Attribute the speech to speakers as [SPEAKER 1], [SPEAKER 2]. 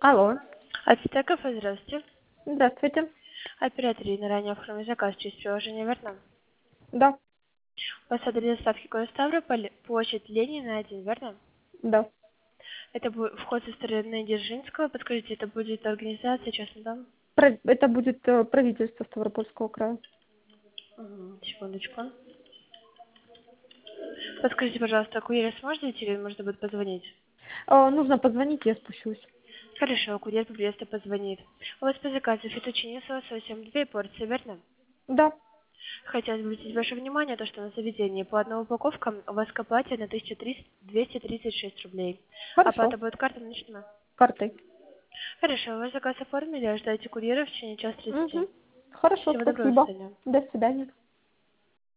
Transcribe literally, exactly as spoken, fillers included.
[SPEAKER 1] Алло.
[SPEAKER 2] Ацтеков, здравствуйте.
[SPEAKER 1] Здравствуйте.
[SPEAKER 2] Оператор Ирина, ранее оформлен заказ через приложение, верно?
[SPEAKER 1] Да,
[SPEAKER 2] У вас адрес доставки город Ставрополь, площадь Ленина, один, верно?
[SPEAKER 1] да.
[SPEAKER 2] Это будет вход со стороны Дзержинского. Подскажите, это будет организация, частный дом?
[SPEAKER 1] Про- Это будет э, правительство Ставропольского края.
[SPEAKER 2] Угу, секундочку. Подскажите, пожалуйста, курьер сможет зайти или можно будет позвонить?
[SPEAKER 1] Э, Нужно позвонить, я спущусь.
[SPEAKER 2] Хорошо, курьер по приезду позвонит. У вас по заказу фетучини с лососем две порции, верно?
[SPEAKER 1] Да.
[SPEAKER 2] Хотелось бы обратить ваше внимание, то, что на заведении по одной упаковкам у вас к оплате на тысяча двести тридцать шесть рублей.
[SPEAKER 1] Хорошо.
[SPEAKER 2] Оплата будет картой наличными.
[SPEAKER 1] Картой.
[SPEAKER 2] Хорошо, ваш заказ оформили, ожидайте курьера в течение часа тридцати.
[SPEAKER 1] Угу. Хорошо,
[SPEAKER 2] Всего доброго, до
[SPEAKER 1] спасибо.
[SPEAKER 2] свидания.
[SPEAKER 1] До свидания.